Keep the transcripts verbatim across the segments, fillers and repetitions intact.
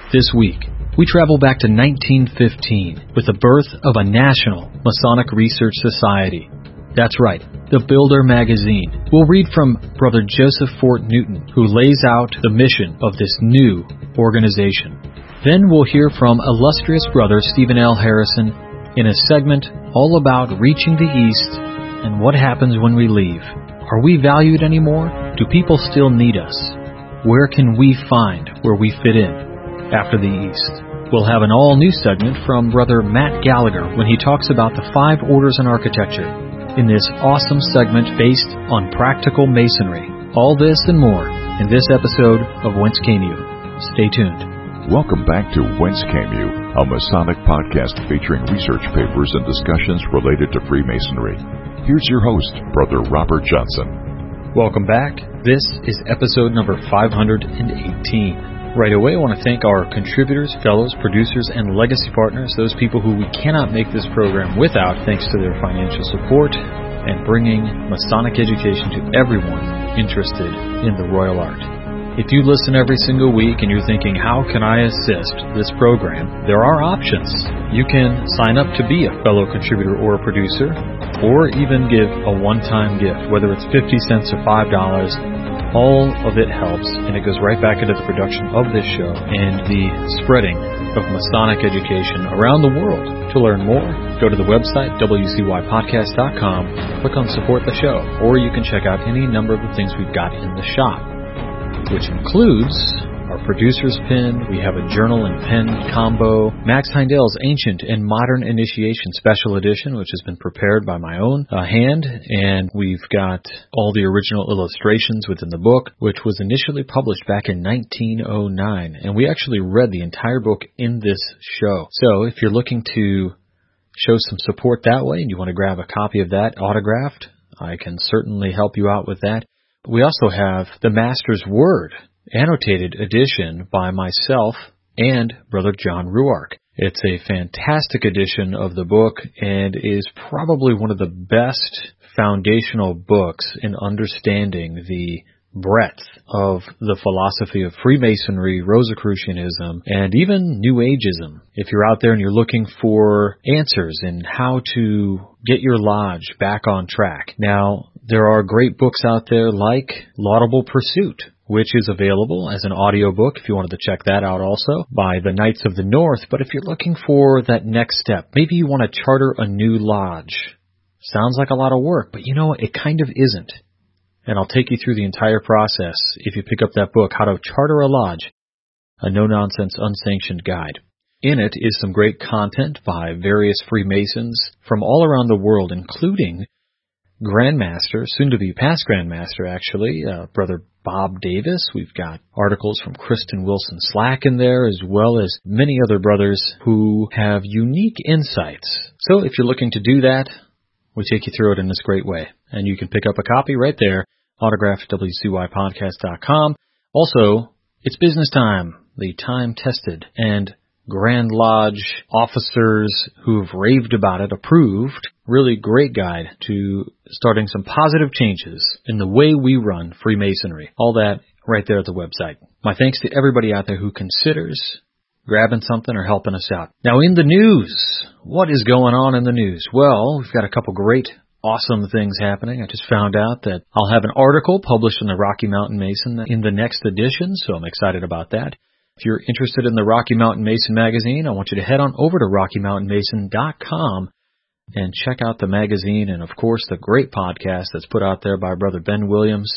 This week, we travel back to nineteen fifteen with the birth of a national Masonic Research Society. That's right, the Builder magazine. We'll read from Brother Joseph Fort Newton, who lays out the mission of this new organization. Then we'll hear from illustrious Brother Stephen L. Harrison in a segment all about reaching the East and what happens when we leave. Are we valued anymore? Do people still need us? Where can we find where we fit in after the East? We'll have an all-new segment from Brother Matt Gallagher when he talks about the five orders in architecture in this awesome segment based on practical masonry. All this and more in this episode of Whence Came You. Stay tuned. Welcome back to Whence Came You, a Masonic podcast featuring research papers and discussions related to Freemasonry. Here's your host, Brother Robert Johnson. Welcome back. This is episode number five hundred eighteen. Right away, I want to thank our contributors, fellows, producers, and legacy partners, those people who we cannot make this program without, thanks to their financial support and bringing Masonic education to everyone interested in the royal art. If you listen every single week and you're thinking, how can I assist this program? There are options. You can sign up to be a fellow contributor or a producer, or even give a one-time gift, whether it's fifty cents or five dollars. All of it helps, and it goes right back into the production of this show and the spreading of Masonic education around the world. To learn more, go to the website, w c y podcast dot com, click on Support the Show, or you can check out any number of the things we've got in the shop, which includes our producer's pin. We have a journal and pen combo, Max Heindel's Ancient and Modern Initiation Special Edition, which has been prepared by my own uh, hand, and we've got all the original illustrations within the book, which was initially published back in nineteen oh nine, and we actually read the entire book in this show. So if you're looking to show some support that way and you want to grab a copy of that autographed, I can certainly help you out with that. We also have the Master's Word annotated edition by myself and Brother John Ruark. It's a fantastic edition of the book and is probably one of the best foundational books in understanding the breadth of the philosophy of Freemasonry, Rosicrucianism, and even New Ageism. If you're out there and you're looking for answers in how to get your lodge back on track. Now, there are great books out there like Laudable Pursuit, which is available as an audiobook if you wanted to check that out also, by the Knights of the North. But if you're looking for that next step, maybe you want to charter a new lodge. Sounds like a lot of work, but you know what? It kind of isn't. And I'll take you through the entire process if you pick up that book, How to Charter a Lodge, a no-nonsense, unsanctioned guide. In it is some great content by various Freemasons from all around the world, including Grandmaster, soon-to-be past Grandmaster, actually, uh, Brother Bob Davis. We've got articles from Kristen Wilson Slack in there, as well as many other brothers who have unique insights. So if you're looking to do that, we take you through it in this great way. And you can pick up a copy right there, autographed at w c y podcast dot com. Also, it's business time, the time-tested and Grand Lodge officers who've raved about it, approved, really great guide to starting some positive changes in the way we run Freemasonry. All that right there at the website. My thanks to everybody out there who considers grabbing something or helping us out. Now in the news, what is going on in the news? Well, we've got a couple great, awesome things happening. I just found out that I'll have an article published in the Rocky Mountain Mason in the next edition, so I'm excited about that. If you're interested in the Rocky Mountain Mason magazine, I want you to head on over to rocky mountain mason dot com and check out the magazine and, of course, the great podcast that's put out there by Brother Ben Williams,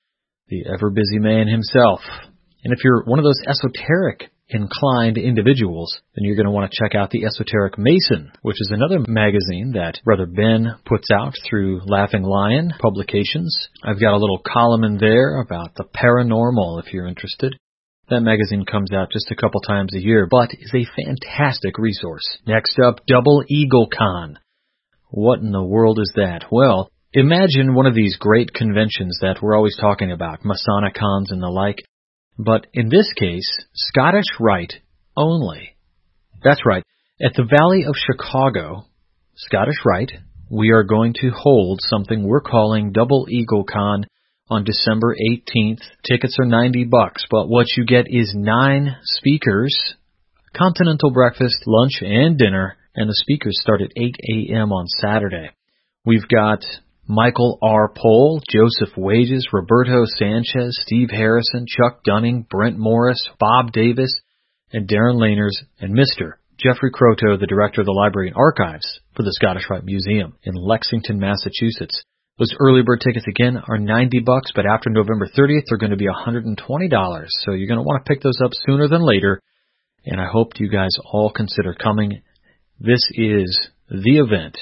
the ever-busy man himself. And if you're one of those esoteric inclined individuals, then you're going to want to check out the Esoteric Mason, which is another magazine that Brother Ben puts out through Laughing Lion Publications. I've got a little column in there about the paranormal, if you're interested. That magazine comes out just a couple times a year, but is a fantastic resource. Next up, Double Eagle Con. What in the world is that? Well, imagine one of these great conventions that we're always talking about, Masonic cons and the like, but in this case, Scottish Rite only. That's right. At the Valley of Chicago, Scottish Rite, we are going to hold something we're calling Double Eagle Con on December eighteenth. Tickets are ninety bucks, but what you get is nine speakers continental breakfast, lunch, and dinner, and the speakers start at eight a.m. on Saturday. We've got Michael R. Pohl, Joseph Wages, Roberto Sanchez, Steve Harrison, Chuck Dunning, Brent Morris, Bob Davis, and Darren Laners, and Mister Jeffrey Croteau, the director of the Library and Archives for the Scottish Rite Museum in Lexington, Massachusetts. Those early bird tickets, again, are ninety bucks, but after November thirtieth, they're going to be one hundred twenty dollars. So you're going to want to pick those up sooner than later, and I hope you guys all consider coming. This is the event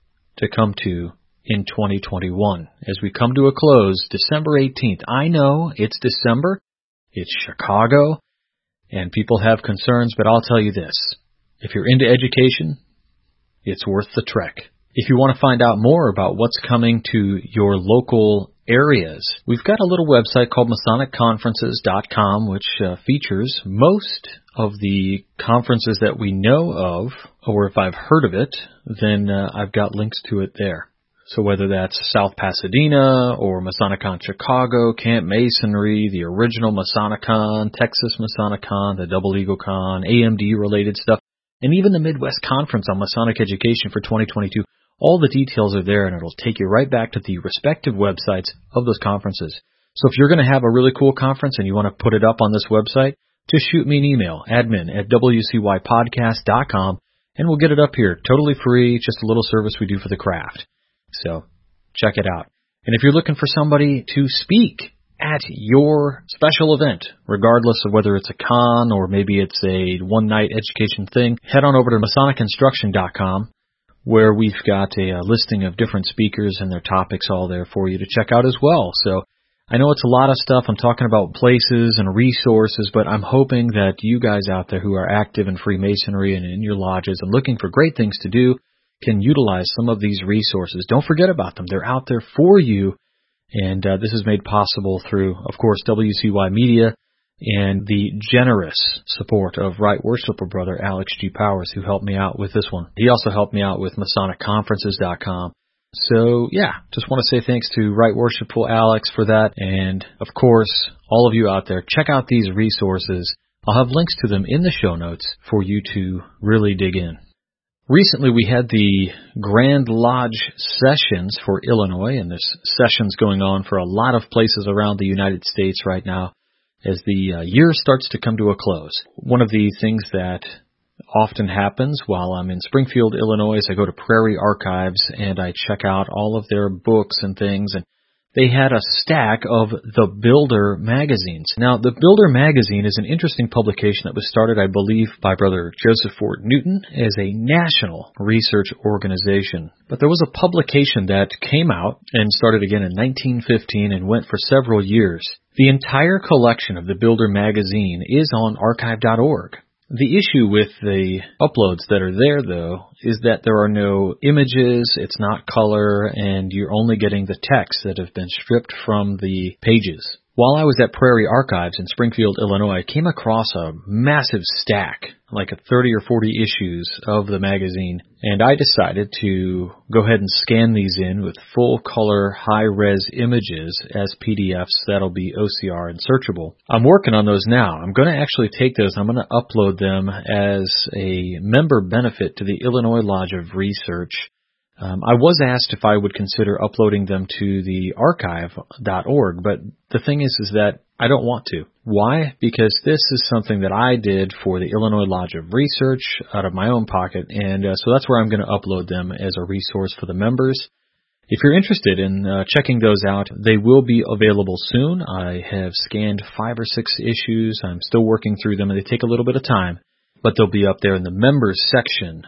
to come to in twenty twenty-one. As we come to a close, December eighteenth. I know it's December, it's Chicago, and people have concerns, but I'll tell you this. If you're into education, it's worth the trek. If you want to find out more about what's coming to your local areas, we've got a little website called Masonic Conferences dot com, which uh, features most of the conferences that we know of, or if I've heard of it, then uh, I've got links to it there. So whether that's South Pasadena or Masonicon Chicago, Camp Masonry, the original Masonicon, Texas Masonicon, the Double Eagle Con, A M D-related stuff, and even the Midwest Conference on Masonic Education for twenty twenty-two, all the details are there, and it'll take you right back to the respective websites of those conferences. So if you're going to have a really cool conference and you want to put it up on this website, just shoot me an email, admin at W C Y podcast dot com, and we'll get it up here, totally free, just a little service we do for the craft. So check it out. And if you're looking for somebody to speak at your special event, regardless of whether it's a con or maybe it's a one-night education thing, head on over to Masonic Instruction dot com, where we've got a, a listing of different speakers and their topics all there for you to check out as well. So I know it's a lot of stuff. I'm talking about places and resources, but I'm hoping that you guys out there who are active in Freemasonry and in your lodges and looking for great things to do can utilize some of these resources. Don't forget about them. They're out there for you, and uh, this is made possible through, of course, W C Y Media and the generous support of Right Worshipful Brother Alex G. Powers, who helped me out with this one. He also helped me out with Masonic Conferences dot com. So, yeah, just want to say thanks to Right Worshipful Alex for that, and, of course, all of you out there, check out these resources. I'll have links to them in the show notes for you to really dig in. Recently, we had the Grand Lodge Sessions for Illinois, and there's sessions going on for a lot of places around the United States right now as the uh, year starts to come to a close. One of the things that often happens while I'm in Springfield, Illinois, is I go to Prairie Archives and I check out all of their books and things, and they had a stack of The Builder magazines. Now, The Builder magazine is an interesting publication that was started, I believe, by Brother Joseph Fort Newton as a national research organization. But there was a publication that came out and started again in nineteen fifteen and went for several years. The entire collection of The Builder magazine is on archive dot org. The issue with the uploads that are there, though, is that there are no images, it's not color, and you're only getting the text that have been stripped from the pages. While I was at Prairie Archives in Springfield, Illinois, I came across a massive stack, like a thirty or forty issues of the magazine, and I decided to go ahead and scan these in with full-color, high-res images as P D Fs that'll be O C R and searchable. I'm working on those now. I'm going to actually take those, I'm going to upload them as a member benefit to the Illinois Lodge of Research. Um, I was asked if I would consider uploading them to the archive dot org, but the thing is, is that I don't want to. Why? Because this is something that I did for the Illinois Lodge of Research out of my own pocket, and uh, so that's where I'm going to upload them as a resource for the members. If you're interested in uh, checking those out, they will be available soon. I have scanned five or six issues. I'm still working through them, and they take a little bit of time, but they'll be up there in the members section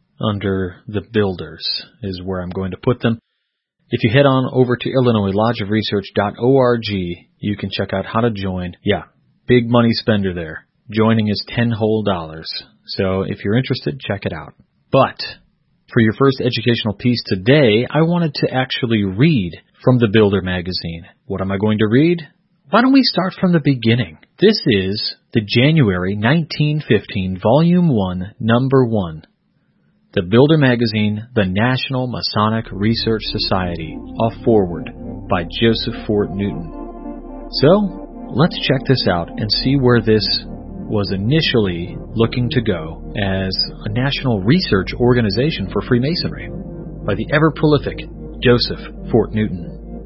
under the Builders is where I'm going to put them. If you head on over to Illinois Lodge of Research dot org, you can check out how to join. Yeah, big money spender there. Joining is ten whole dollars. So if you're interested, check it out. But for your first educational piece today, I wanted to actually read from the Builder magazine. What am I going to read? Why don't we start from the beginning? This is the January nineteen fifteen, Volume one, Number one. The Builder magazine, the National Masonic Research Society, a foreword by Joseph Fort Newton. So, let's check this out and see where this was initially looking to go as a national research organization for Freemasonry by the ever-prolific Joseph Fort Newton.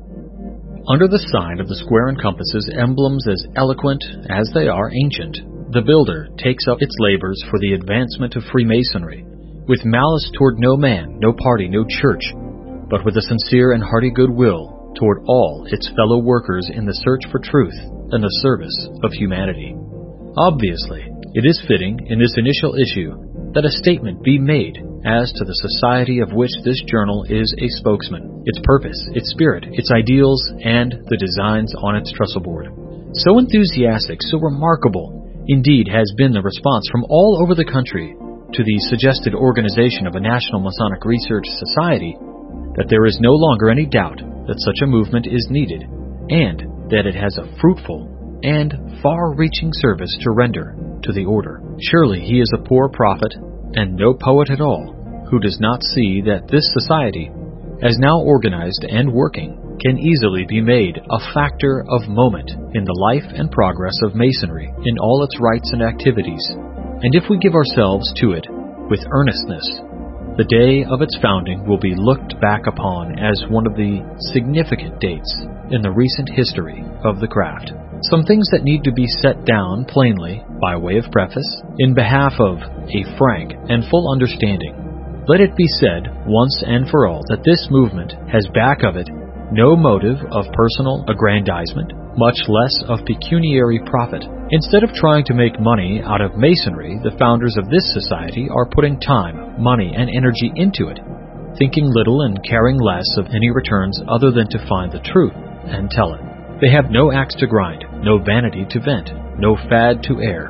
Under the sign of the square and compasses, emblems as eloquent as they are ancient, the builder takes up its labors for the advancement of Freemasonry, with malice toward no man, no party, no church, but with a sincere and hearty goodwill toward all its fellow workers in the search for truth and the service of humanity. Obviously, it is fitting in this initial issue that a statement be made as to the society of which this journal is a spokesman, its purpose, its spirit, its ideals, and the designs on its trestle board. So enthusiastic, so remarkable, indeed, has been the response from all over the country to the suggested organization of a National Masonic Research Society that there is no longer any doubt that such a movement is needed, and that it has a fruitful and far-reaching service to render to the order. Surely he is a poor prophet, and no poet at all, who does not see that this society, as now organized and working, can easily be made a factor of moment in the life and progress of Masonry in all its rites and activities. And if we give ourselves to it with earnestness, the day of its founding will be looked back upon as one of the significant dates in the recent history of the craft. Some things that need to be set down plainly, by way of preface, in behalf of a frank and full understanding. Let it be said, once and for all, that this movement has back of it no motive of personal aggrandizement, much less of pecuniary profit. Instead of trying to make money out of Masonry, the founders of this society are putting time, money, and energy into it, thinking little and caring less of any returns other than to find the truth and tell it. They have no axe to grind, no vanity to vent, no fad to air.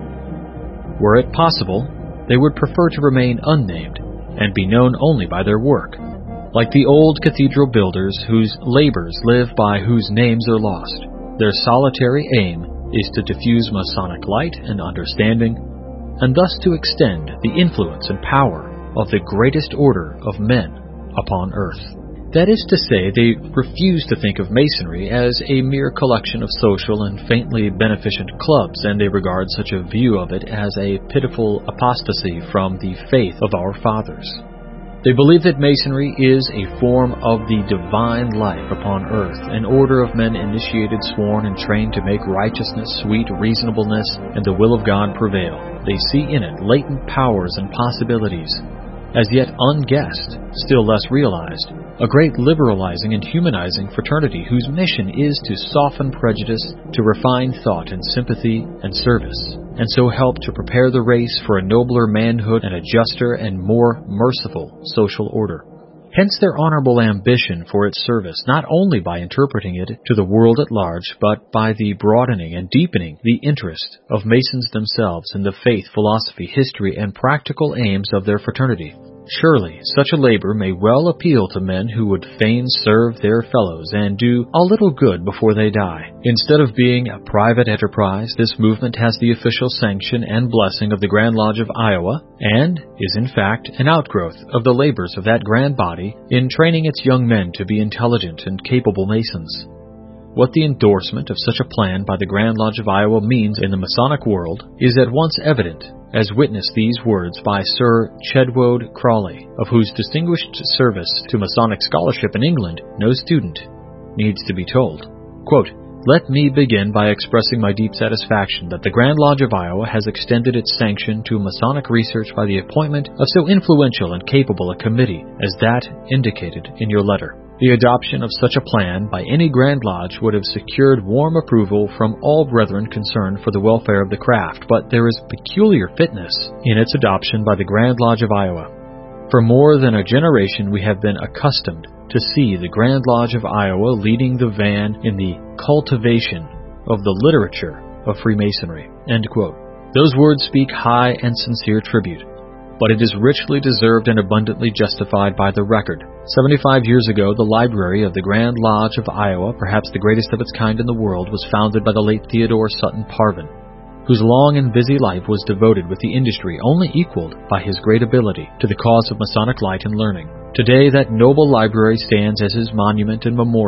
Were it possible, they would prefer to remain unnamed and be known only by their work, like the old cathedral builders whose labors live by whose names are lost. Their solitary aim is to diffuse Masonic light and understanding, and thus to extend the influence and power of the greatest order of men upon earth. That is to say, they refuse to think of Masonry as a mere collection of social and faintly beneficent clubs, and they regard such a view of it as a pitiful apostasy from the faith of our fathers. They believe that Masonry is a form of the divine life upon earth, an order of men initiated, sworn, and trained to make righteousness, sweet reasonableness, and the will of God prevail. They see in it latent powers and possibilities, as yet unguessed, still less realized, a great liberalizing and humanizing fraternity whose mission is to soften prejudice, to refine thought and sympathy and service, and so help to prepare the race for a nobler manhood and a juster and more merciful social order. Hence their honorable ambition for its service, not only by interpreting it to the world at large, but by the broadening and deepening the interest of Masons themselves in the faith, philosophy, history, and practical aims of their fraternity. Surely, such a labor may well appeal to men who would fain serve their fellows and do a little good before they die. Instead of being a private enterprise, this movement has the official sanction and blessing of the Grand Lodge of Iowa, and is in fact an outgrowth of the labors of that grand body in training its young men to be intelligent and capable Masons. What the endorsement of such a plan by the Grand Lodge of Iowa means in the Masonic world is at once evident, as witness these words by Sir Chedwode Crawley, of whose distinguished service to Masonic scholarship in England no student needs to be told. Quote, "Let me begin by expressing my deep satisfaction that the Grand Lodge of Iowa has extended its sanction to Masonic research by the appointment of so influential and capable a committee as that indicated in your letter. The adoption of such a plan by any Grand Lodge would have secured warm approval from all brethren concerned for the welfare of the craft, but there is peculiar fitness in its adoption by the Grand Lodge of Iowa. For more than a generation we have been accustomed to see the Grand Lodge of Iowa leading the van in the cultivation of the literature of Freemasonry." End quote. Those words speak high and sincere tribute, but it is richly deserved and abundantly justified by the record. Seventy-five years ago, the library of the Grand Lodge of Iowa, perhaps the greatest of its kind in the world, was founded by the late Theodore Sutton Parvin, whose long and busy life was devoted with the industry only equaled by his great ability to the cause of Masonic light and learning. Today, that noble library stands as his monument and memorial,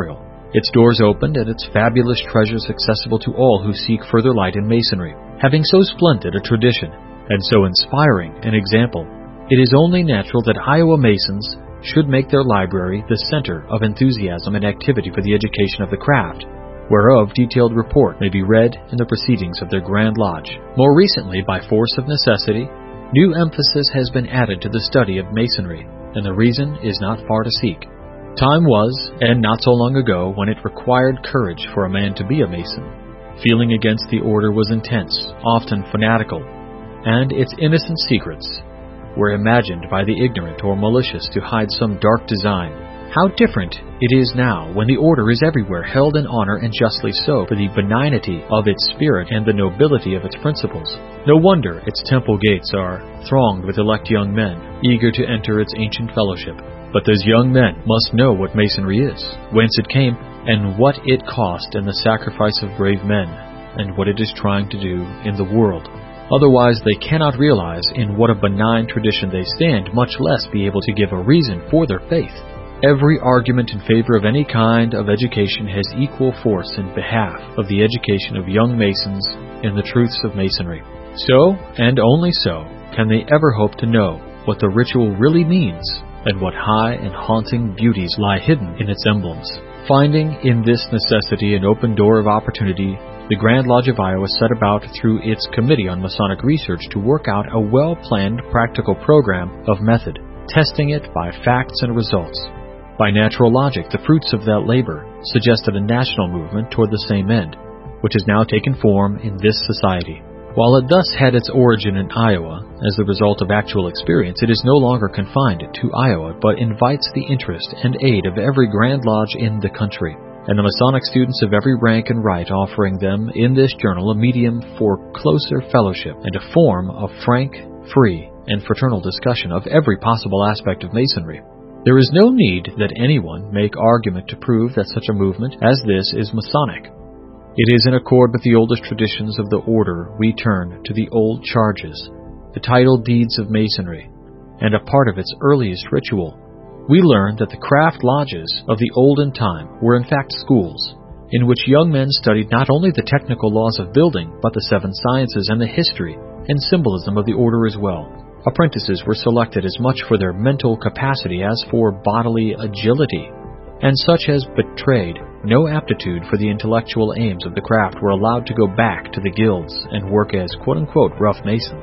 Its doors opened and its fabulous treasures accessible to all who seek further light in Masonry. Having so splendid a tradition and so inspiring an example, it is only natural that Iowa Masons should make their library the center of enthusiasm and activity for the education of the craft, whereof detailed report may be read in the proceedings of their Grand Lodge. More recently, by force of necessity, new emphasis has been added to the study of Masonry, and the reason is not far to seek. Time was, and not so long ago, when it required courage for a man to be a Mason. Feeling against the order was intense, often fanatical, and its innocent secrets were imagined by the ignorant or malicious to hide some dark design. How different it is now when the order is everywhere held in honor, and justly so, for the benignity of its spirit and the nobility of its principles. No wonder its temple gates are thronged with elect young men, eager to enter its ancient fellowship. But those young men must know what Masonry is, whence it came, and what it cost in the sacrifice of brave men, and what it is trying to do in the world. Otherwise they cannot realize in what a benign tradition they stand, much less be able to give a reason for their faith. Every argument in favor of any kind of education has equal force in behalf of the education of young Masons in the truths of Masonry. So, and only so, can they ever hope to know what the ritual really means, and what high and haunting beauties lie hidden in its emblems. Finding in this necessity an open door of opportunity, the Grand Lodge of Iowa set about through its Committee on Masonic Research to work out a well-planned practical program of method, testing it by facts and results. By natural logic, the fruits of that labor suggested a national movement toward the same end, which has now taken form in this society. While it thus had its origin in Iowa, as the result of actual experience, it is no longer confined to Iowa, but invites the interest and aid of every Grand Lodge in the country, and the Masonic students of every rank and right, offering them in this journal a medium for closer fellowship and a form of frank, free, and fraternal discussion of every possible aspect of Masonry. There is no need that anyone make argument to prove that such a movement as this is Masonic. It is in accord with the oldest traditions of the order we turn to the old charges, the title deeds of Masonry, and a part of its earliest ritual. We learn that the craft lodges of the olden time were in fact schools, in which young men studied not only the technical laws of building, but the seven sciences and the history and symbolism of the order as well. Apprentices were selected as much for their mental capacity as for bodily agility, and such as betrayed no aptitude for the intellectual aims of the craft were allowed to go back to the guilds and work as quote-unquote rough masons.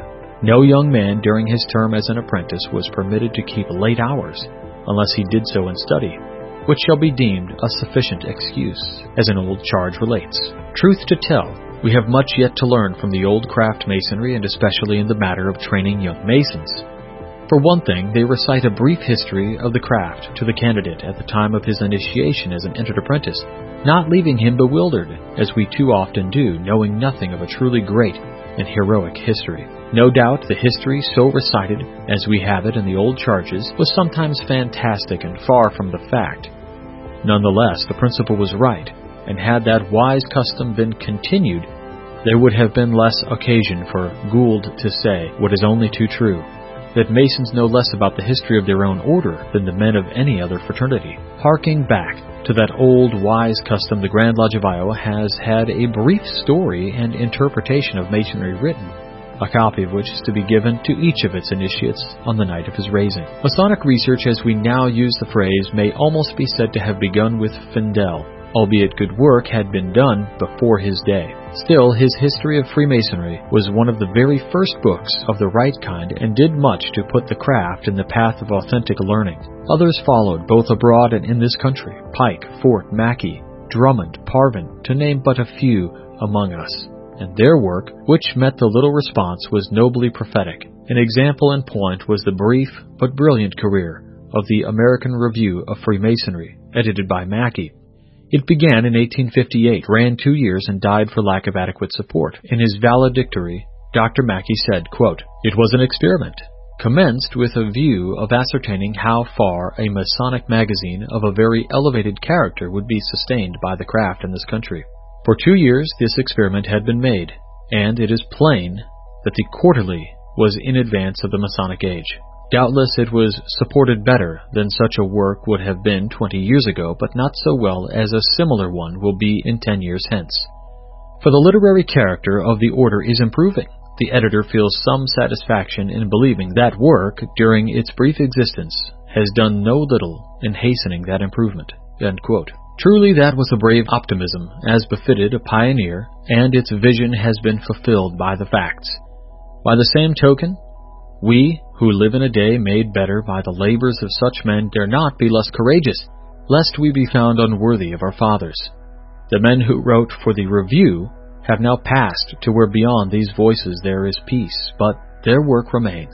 No young man during his term as an apprentice was permitted to keep late hours, unless he did so in study, which shall be deemed a sufficient excuse, as an old charge relates. Truth to tell, we have much yet to learn from the old craft masonry, and especially in the matter of training young masons. For one thing, they recite a brief history of the craft to the candidate at the time of his initiation as an entered apprentice, not leaving him bewildered, as we too often do, knowing nothing of a truly great and heroic history. No doubt the history so recited, as we have it in the old charges, was sometimes fantastic and far from the fact. Nonetheless, the principle was right, and had that wise custom been continued, there would have been less occasion for Gould to say what is only too true, that Masons know less about the history of their own order than the men of any other fraternity. Harking back to that old wise custom, the Grand Lodge of Iowa has had a brief story and interpretation of Masonry written, a copy of which is to be given to each of its initiates on the night of his raising. Masonic research, as we now use the phrase, may almost be said to have begun with Findel, albeit good work had been done before his day. Still, his History of Freemasonry was one of the very first books of the right kind, and did much to put the craft in the path of authentic learning. Others followed, both abroad and in this country: Pike, Fort, Mackey, Drummond, Parvin, to name but a few among us. And their work, which met the little response, was nobly prophetic. An example in point was the brief but brilliant career of the American Review of Freemasonry, edited by Mackey. It began in eighteen fifty-eight, ran two years, and died for lack of adequate support. In his valedictory, Doctor Mackey said, quote, "It was an experiment, commenced with a view of ascertaining how far a Masonic magazine of a very elevated character would be sustained by the craft in this country. For two years this experiment had been made, and it is plain that the Quarterly was in advance of the Masonic age. Doubtless it was supported better than such a work would have been twenty years ago, but not so well as a similar one will be in ten years hence. For the literary character of the order is improving. The editor feels some satisfaction in believing that work, during its brief existence, has done no little in hastening that improvement." End quote. Truly that was a brave optimism, as befitted a pioneer, and its vision has been fulfilled by the facts. By the same token, we, who live in a day made better by the labors of such men, dare not be less courageous, lest we be found unworthy of our fathers. The men who wrote for the Review have now passed to where beyond these voices there is peace, but their work remains.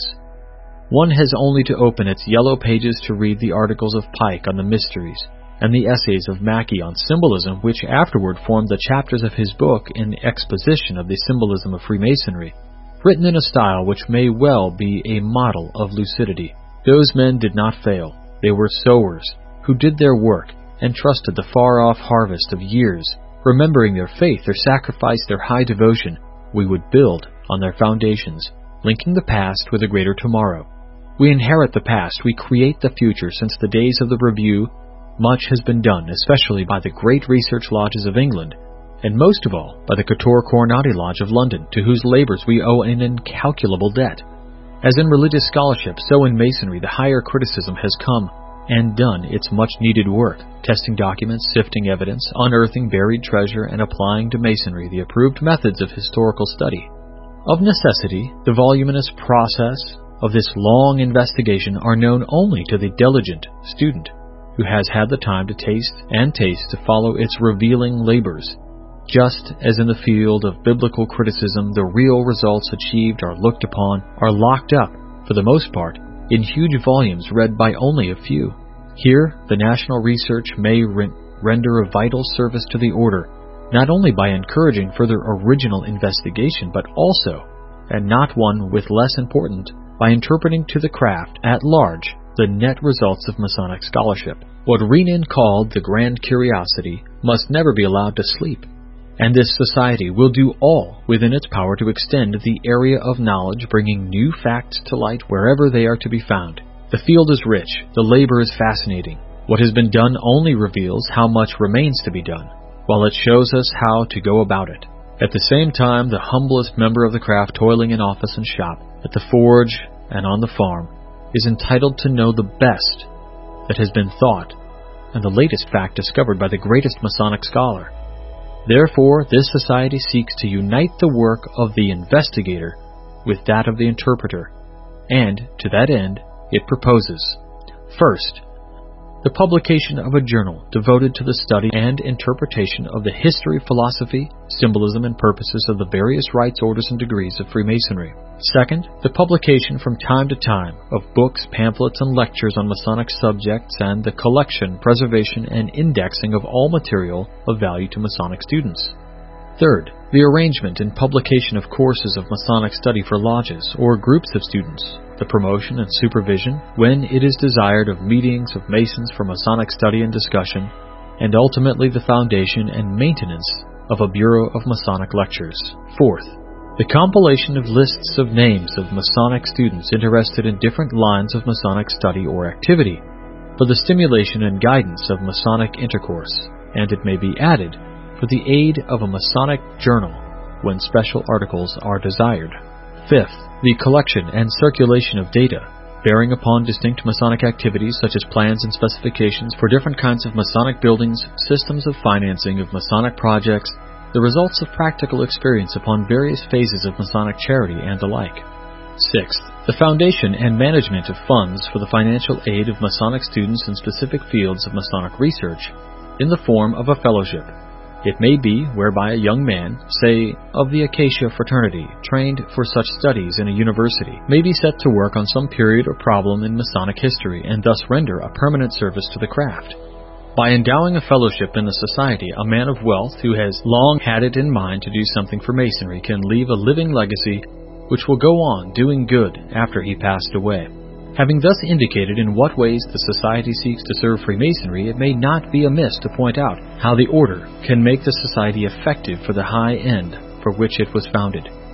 One has only to open its yellow pages to read the articles of Pike on the mysteries, and the essays of Mackey on symbolism, which afterward formed the chapters of his book in exposition of the symbolism of Freemasonry, written in a style which may well be a model of lucidity. Those men did not fail. They were sowers who did their work and trusted the far-off harvest of years, remembering their faith, their sacrifice, their high devotion. We would build on their foundations, linking the past with a greater tomorrow. We inherit the past, we create the future. Since the days of the Review, much has been done, especially by the great research lodges of England, and most of all by the Couture Coronati Lodge of London, to whose labors we owe an incalculable debt. As in religious scholarship, so in Masonry, the higher criticism has come and done its much-needed work, testing documents, sifting evidence, unearthing buried treasure, and applying to Masonry the approved methods of historical study. Of necessity, the voluminous process of this long investigation are known only to the diligent student, who has had the time to taste and taste to follow its revealing labors. Just as in the field of biblical criticism, the real results achieved are looked upon, are locked up, for the most part, in huge volumes read by only a few. Here, the national research may re- render a vital service to the order, not only by encouraging further original investigation, but also, and not one with less important, by interpreting to the craft at large the net results of Masonic scholarship. What Renan called the grand curiosity must never be allowed to sleep, and this society will do all within its power to extend the area of knowledge, bringing new facts to light wherever they are to be found. The field is rich, the labor is fascinating. What has been done only reveals how much remains to be done, while it shows us how to go about it. At the same time, the humblest member of the craft, toiling in office and shop, at the forge and on the farm, is entitled to know the best that has been thought, and the latest fact discovered by the greatest Masonic scholar. Therefore, this society seeks to unite the work of the investigator with that of the interpreter, and, to that end, it proposes, first, the publication of a journal devoted to the study and interpretation of the history, philosophy, symbolism, and purposes of the various rites, orders, and degrees of Freemasonry. Second, the publication from time to time of books, pamphlets, and lectures on Masonic subjects, and the collection, preservation, and indexing of all material of value to Masonic students. Third, the arrangement and publication of courses of Masonic study for lodges or groups of students, the promotion and supervision, when it is desired, of meetings of Masons for Masonic study and discussion, and ultimately the foundation and maintenance of a Bureau of Masonic Lectures. Fourth, the compilation of lists of names of Masonic students interested in different lines of Masonic study or activity, for the stimulation and guidance of Masonic intercourse, and it may be added, for the aid of a Masonic journal when special articles are desired. Fifth, the collection and circulation of data bearing upon distinct Masonic activities, such as plans and specifications for different kinds of Masonic buildings, systems of financing of Masonic projects, the results of practical experience upon various phases of Masonic charity, and the like. Sixth, the foundation and management of funds for the financial aid of Masonic students in specific fields of Masonic research in the form of a fellowship. It may be whereby a young man, say, of the Acacia fraternity, trained for such studies in a university, may be set to work on some period or problem in Masonic history, and thus render a permanent service to the craft. By endowing a fellowship in the society, a man of wealth who has long had it in mind to do something for Masonry can leave a living legacy which will go on doing good after he passed away. Having thus indicated in what ways the society seeks to serve Freemasonry, it may not be amiss to point out how the order can make the society effective for the high end for which it was founded.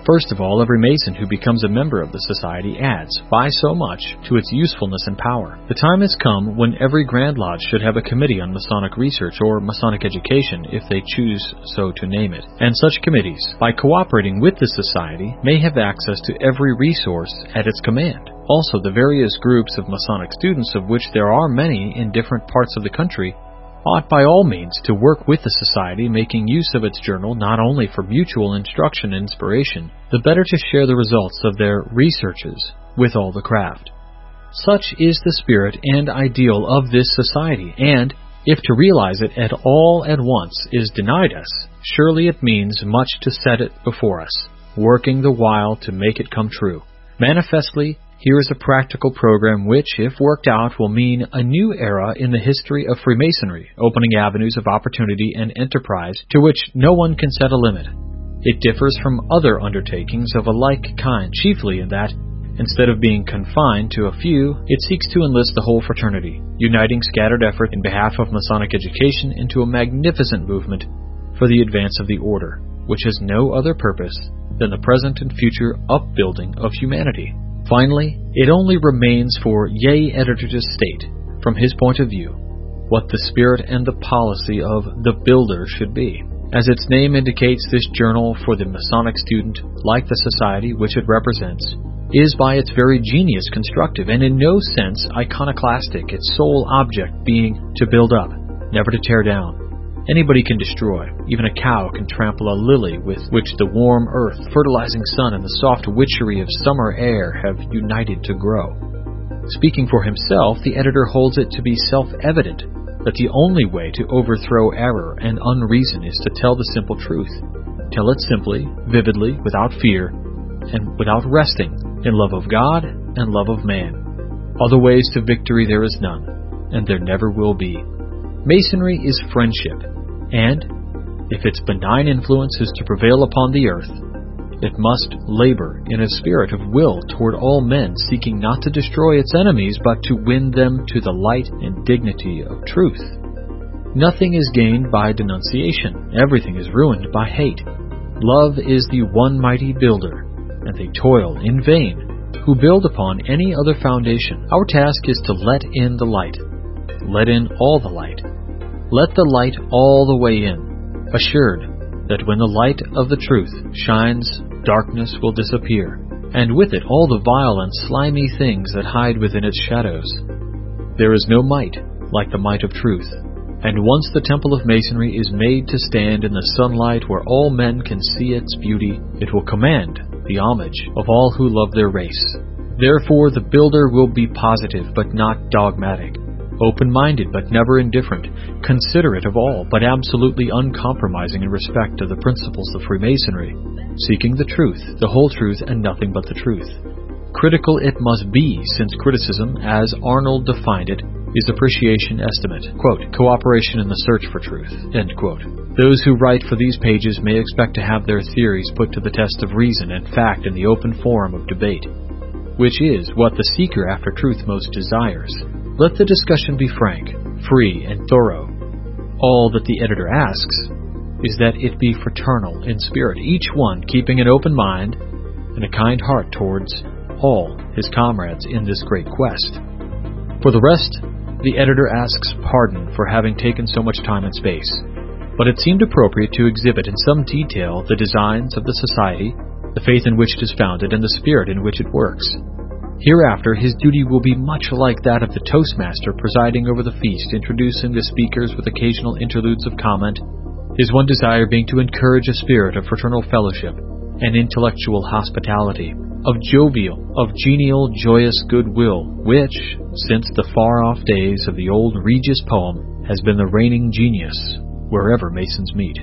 First of all, every Mason who becomes a member of the society adds, by so much, to its usefulness and power. The time has come when every Grand Lodge should have a committee on Masonic research or Masonic education, if they choose so to name it. And such committees, by cooperating with the society, may have access to every resource at its command. Also, the various groups of Masonic students, of which there are many in different parts of the country, ought by all means to work with the society, making use of its journal not only for mutual instruction and inspiration, the better to share the results of their researches with all the craft. Such is the spirit and ideal of this society, and if to realize it at all at once is denied us, surely it means much to set it before us, working the while to make it come true. Manifestly, here is a practical program which, if worked out, will mean a new era in the history of Freemasonry, opening avenues of opportunity and enterprise to which no one can set a limit. It differs from other undertakings of a like kind, chiefly in that, instead of being confined to a few, it seeks to enlist the whole fraternity, uniting scattered effort in behalf of Masonic education into a magnificent movement for the advance of the order, which has no other purpose than the present and future upbuilding of humanity. Finally, it only remains for yea editor to state, from his point of view, what the spirit and the policy of the Builder should be. As its name indicates, this journal for the Masonic student, like the society which it represents, is by its very genius constructive and in no sense iconoclastic, its sole object being to build up, never to tear down. Anybody can destroy. Even a cow can trample a lily with which the warm earth, fertilizing sun, and the soft witchery of summer air have united to grow. Speaking for himself, the editor holds it to be self-evident that the only way to overthrow error and unreason is to tell the simple truth. Tell it simply, vividly, without fear, and without resting in love of God and love of man. Other ways to victory there is none, and there never will be. Masonry is friendship. And, if its benign influence is to prevail upon the earth, it must labor in a spirit of will toward all men, seeking not to destroy its enemies, but to win them to the light and dignity of truth. Nothing is gained by denunciation. Everything is ruined by hate. Love is the one mighty builder, and they toil in vain who build upon any other foundation. Our task is to let in the light. Let in all the light. Let the light all the way in, assured that when the light of the truth shines, darkness will disappear, and with it all the vile and slimy things that hide within its shadows. There is no might like the might of truth, and once the temple of Masonry is made to stand in the sunlight where all men can see its beauty, it will command the homage of all who love their race. Therefore the builder will be positive but not dogmatic, open-minded but never indifferent, considerate of all but absolutely uncompromising in respect to the principles of Freemasonry, seeking the truth, the whole truth, and nothing but the truth. Critical it must be, since criticism, as Arnold defined it, is appreciation estimate, quote, cooperation in the search for truth, end quote. Those who write for these pages may expect to have their theories put to the test of reason and fact in the open forum of debate, which is what the seeker after truth most desires. Let the discussion be frank, free, and thorough. All that the editor asks is that it be fraternal in spirit, each one keeping an open mind and a kind heart towards all his comrades in this great quest. For the rest, the editor asks pardon for having taken so much time and space, but it seemed appropriate to exhibit in some detail the designs of the society, the faith in which it is founded, and the spirit in which it works. Hereafter, his duty will be much like that of the Toastmaster presiding over the feast, introducing the speakers with occasional interludes of comment, his one desire being to encourage a spirit of fraternal fellowship and intellectual hospitality, of jovial, of genial, joyous goodwill, which, since the far-off days of the old Regius poem, has been the reigning genius wherever Masons meet.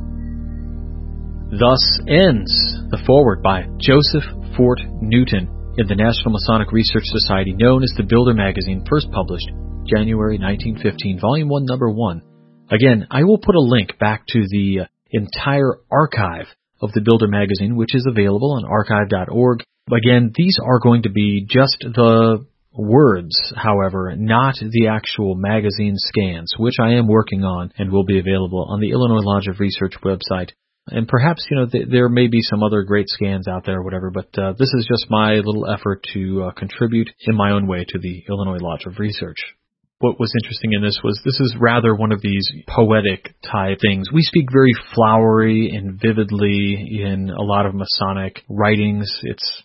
Thus ends the foreword by Joseph Fort Newton in the National Masonic Research Society, known as the Builder magazine, first published January nineteen fifteen, Volume one, Number one. Again, I will put a link back to the entire archive of the Builder magazine, which is available on archive dot org. Again, these are going to be just the words, however, not the actual magazine scans, which I am working on and will be available on the Illinois Lodge of Research website And perhaps, you know, th- there may be some other great scans out there or whatever, but uh, this is just my little effort to uh, contribute in my own way to the Illinois Lodge of Research. What was interesting in this was this is rather one of these poetic type things. We speak very flowery and vividly in a lot of Masonic writings. It's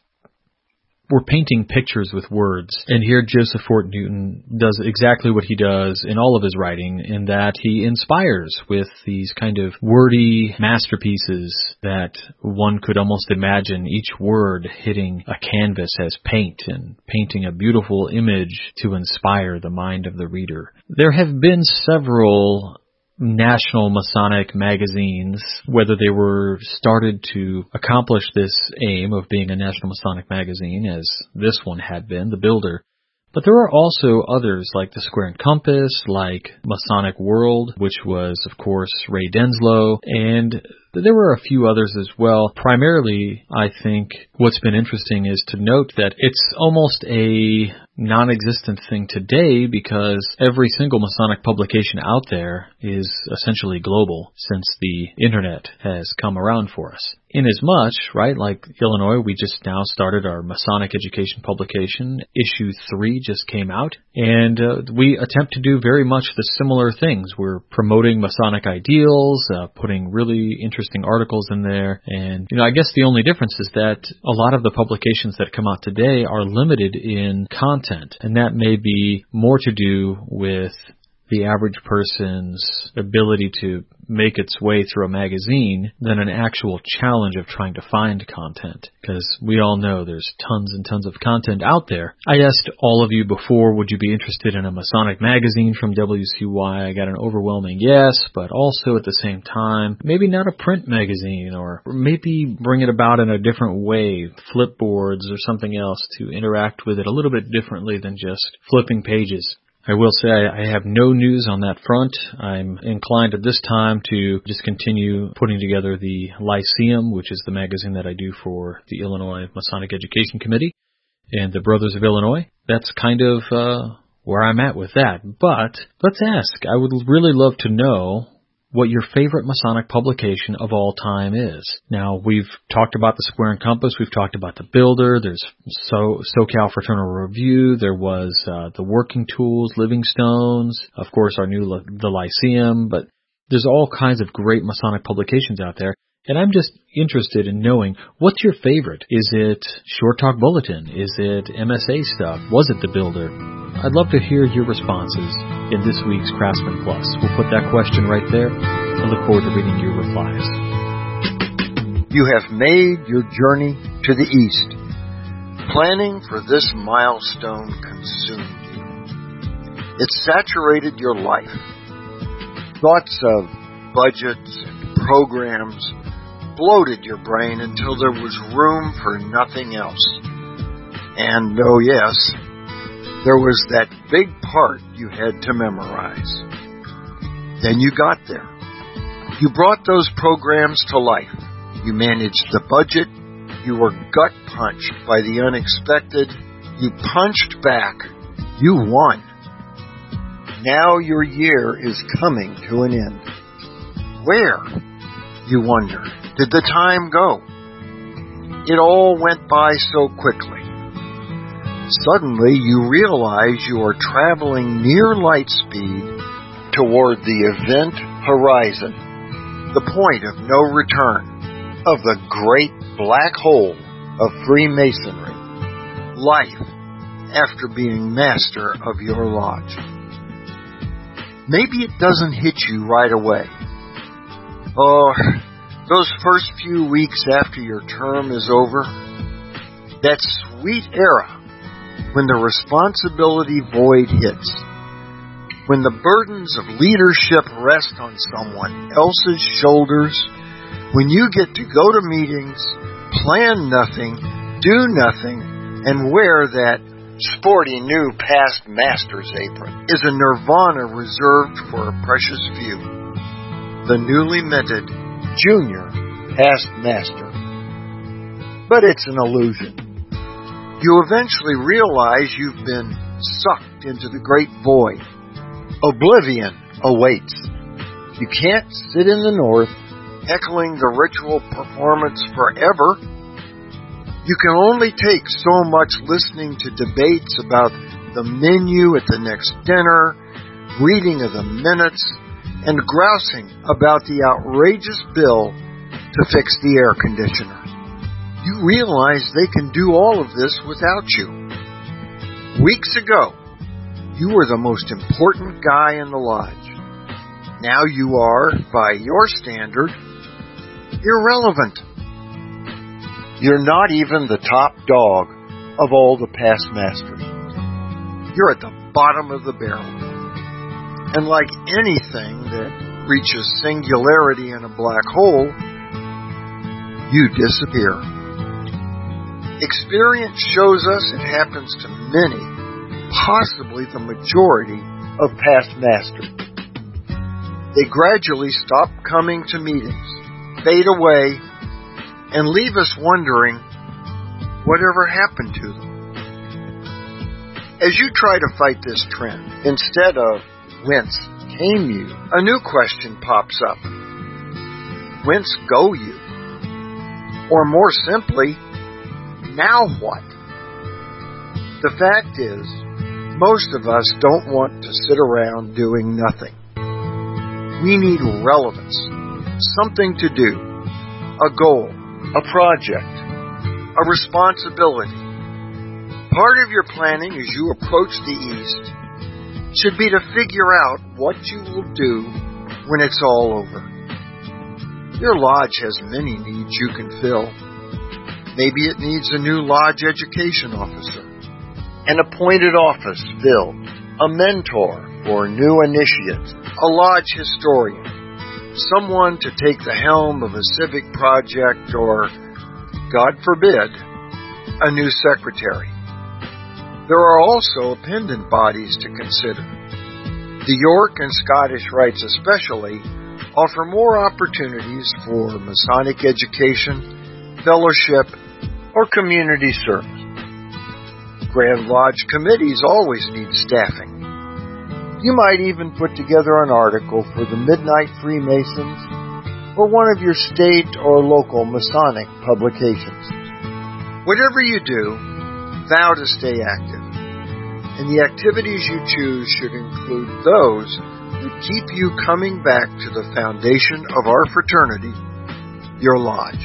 We're painting pictures with words. And here Joseph Fort Newton does exactly what he does in all of his writing, in that he inspires with these kind of wordy masterpieces that one could almost imagine each word hitting a canvas as paint and painting a beautiful image to inspire the mind of the reader. There have been several national Masonic magazines, whether they were started to accomplish this aim of being a national Masonic magazine, as this one had been, The Builder. But there are also others like the Square and Compass, like Masonic World, which was, of course, Ray Denslow, and there were a few others as well. Primarily, I think what's been interesting is to note that it's almost a non-existent thing today, because every single Masonic publication out there is essentially global since the internet has come around for us. Inasmuch, right, like Illinois, we just now started our Masonic education publication. Issue three just came out, and uh, we attempt to do very much the similar things. We're promoting Masonic ideals, uh, putting really interesting articles in there, and, you know, I guess the only difference is that a lot of the publications that come out today are limited in content, and that may be more to do with the average person's ability to make its way through a magazine than an actual challenge of trying to find content, because we all know there's tons and tons of content out there. I asked all of you before, would you be interested in a Masonic magazine from W C Y? I got an overwhelming yes, but also at the same time, maybe not a print magazine, or maybe bring it about in a different way, flipboards or something else to interact with it a little bit differently than just flipping pages. I will say I have no news on that front. I'm inclined at this time to just continue putting together the Lyceum, which is the magazine that I do for the Illinois Masonic Education Committee, and the Brothers of Illinois. That's kind of uh, where I'm at with that. But let's ask. I would really love to know what your favorite Masonic publication of all time is. Now, we've talked about the Square and Compass. We've talked about the Builder. There's so SoCal Fraternal Review. There was uh, the Working Tools, Living Stones. Of course, our new the Lyceum. But there's all kinds of great Masonic publications out there. And I'm just interested in knowing, what's your favorite? Is it Short Talk Bulletin? Is it M S A stuff? Was it the Builder? I'd love to hear your responses in this week's Craftsman Plus. We'll put that question right there. I look forward to reading your replies. You have made your journey to the East. Planning for this milestone consumed you. It saturated your life. Thoughts of budgets and programs bloated your brain until there was room for nothing else. And, oh yes, there was that big part you had to memorize. Then you got there. You brought those programs to life. You managed the budget. You were gut-punched by the unexpected. You punched back. You won. Now your year is coming to an end. Where, you wonder, did the time go? It all went by so quickly. Suddenly, you realize you are traveling near light speed toward the event horizon, the point of no return of the great black hole of Freemasonry, life after being master of your lodge. Maybe it doesn't hit you right away. Oh, those first few weeks after your term is over, that sweet era when the responsibility void hits, when the burdens of leadership rest on someone else's shoulders, when you get to go to meetings, plan nothing, do nothing, and wear that sporty new past master's apron, is a nirvana reserved for a precious few, the newly minted junior past master. But it's an illusion. You eventually realize you've been sucked into the great void. Oblivion awaits. You can't sit in the north heckling the ritual performance forever. You can only take so much listening to debates about the menu at the next dinner, reading of the minutes, and grousing about the outrageous bill to fix the air conditioner. You realize they can do all of this without you. Weeks ago, you were the most important guy in the lodge. Now you are, by your standard, irrelevant. You're not even the top dog of all the past masters. You're at the bottom of the barrel. And like anything that reaches singularity in a black hole, you disappear. Experience shows us it happens to many, possibly the majority of past masters. They gradually stop coming to meetings, fade away, and leave us wondering whatever happened to them. As you try to fight this trend, instead of whence came you, a new question pops up. Whence go you? Or more simply, now what? The fact is, most of us don't want to sit around doing nothing. We need relevance, something to do, a goal, a project, a responsibility. Part of your planning as you approach the East should be to figure out what you will do when it's all over. Your lodge has many needs you can fill. Maybe it needs a new lodge education officer, an appointed office filled, a mentor for new initiates, a lodge historian, someone to take the helm of a civic project, or, God forbid, a new secretary. There are also appendant bodies to consider. The York and Scottish Rites especially offer more opportunities for Masonic education, fellowship, or community service. Grand Lodge committees always need staffing. You might even put together an article for the Midnight Freemasons or one of your state or local Masonic publications. Whatever you do, vow to stay active, and the activities you choose should include those that keep you coming back to the foundation of our fraternity, your lodge.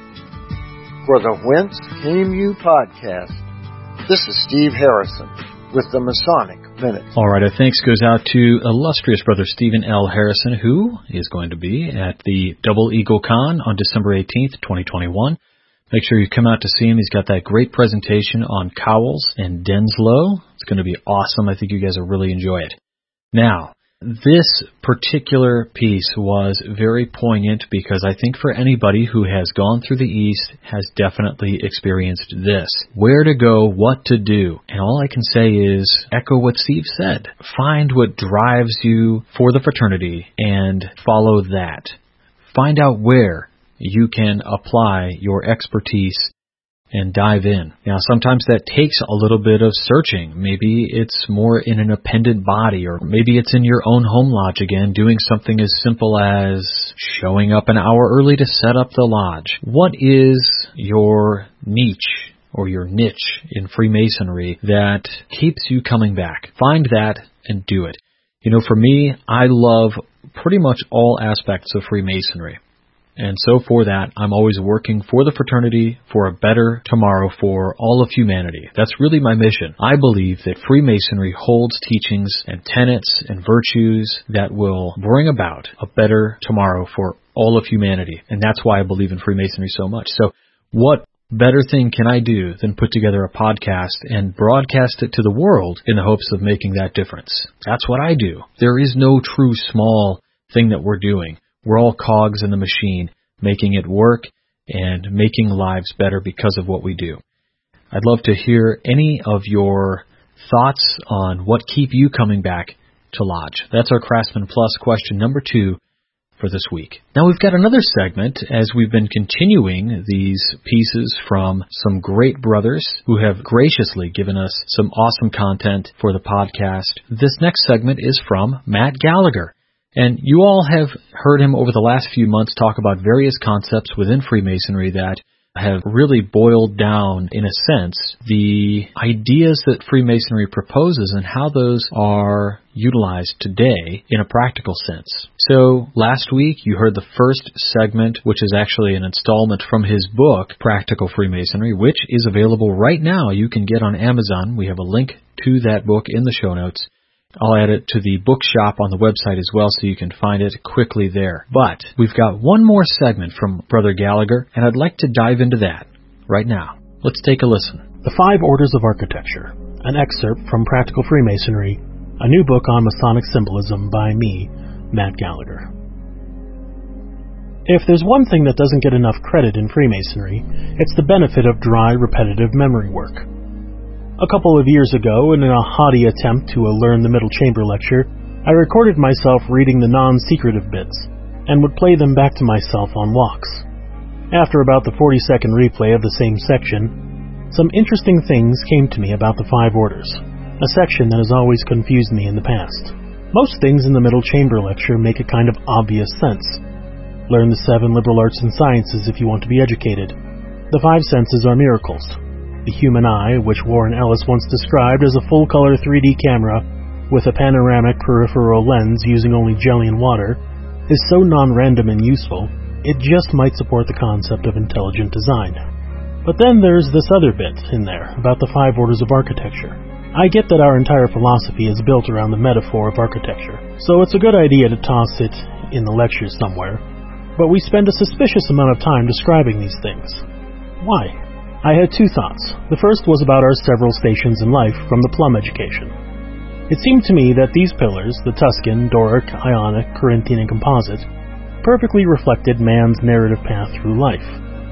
For the Whence Came You podcast, this is Steve Harrison with the Masonic Minute. All right, our thanks goes out to illustrious brother Stephen L. Harrison, who is going to be at the Double Eagle Con on December eighteenth, twenty twenty-one. Make sure you come out to see him. He's got that great presentation on Cowles and Denslow. It's going to be awesome. I think you guys will really enjoy it. Now, this particular piece was very poignant because I think for anybody who has gone through the East has definitely experienced this. Where to go, what to do. And all I can say is echo what Steve said. Find what drives you for the fraternity and follow that. Find out where you can apply your expertise and dive in. Now, sometimes that takes a little bit of searching. Maybe it's more in an appendant body, or maybe it's in your own home lodge again, doing something as simple as showing up an hour early to set up the lodge. What is your niche or your niche in Freemasonry that keeps you coming back? Find that and do it. You know, for me, I love pretty much all aspects of Freemasonry. And so for that, I'm always working for the fraternity for a better tomorrow for all of humanity. That's really my mission. I believe that Freemasonry holds teachings and tenets and virtues that will bring about a better tomorrow for all of humanity. And that's why I believe in Freemasonry so much. So what better thing can I do than put together a podcast and broadcast it to the world in the hopes of making that difference? That's what I do. There is no true small thing that we're doing. We're all cogs in the machine, making it work and making lives better because of what we do. I'd love to hear any of your thoughts on what keep you coming back to Lodge. That's our Craftsman Plus question number two for this week. Now we've got another segment as we've been continuing these pieces from some great brothers who have graciously given us some awesome content for the podcast. This next segment is from Matt Gallagher. And you all have heard him over the last few months talk about various concepts within Freemasonry that have really boiled down, in a sense, the ideas that Freemasonry proposes and how those are utilized today in a practical sense. So last week you heard the first segment, which is actually an installment from his book, Practical Freemasonry, which is available right now. You can get on Amazon. We have a link to that book in the show notes. I'll add it to the bookshop on the website as well so you can find it quickly there. But we've got one more segment from Brother Gallagher, and I'd like to dive into that right now. Let's take a listen. The Five Orders of Architecture, an excerpt from Practical Freemasonry, a new book on Masonic symbolism by me, Matt Gallagher. If there's one thing that doesn't get enough credit in Freemasonry, it's the benefit of dry, repetitive memory work. A couple of years ago, in a haughty attempt to learn the Middle Chamber lecture, I recorded myself reading the non-secretive bits, and would play them back to myself on walks. After about the forty-second replay of the same section, some interesting things came to me about the Five Orders, a section that has always confused me in the past. Most things in the Middle Chamber lecture make a kind of obvious sense. Learn the seven liberal arts and sciences if you want to be educated. The five senses are miracles. The human eye, which Warren Ellis once described as a full-color three D camera with a panoramic peripheral lens using only jelly and water, is so non-random and useful, it just might support the concept of intelligent design. But then there's this other bit in there about the Five Orders of Architecture. I get that our entire philosophy is built around the metaphor of architecture, so it's a good idea to toss it in the lectures somewhere, but we spend a suspicious amount of time describing these things. Why? I had two thoughts. The first was about our several stations in life from the plum education. It seemed to me that these pillars, the Tuscan, Doric, Ionic, Corinthian, and Composite, perfectly reflected man's narrative path through life.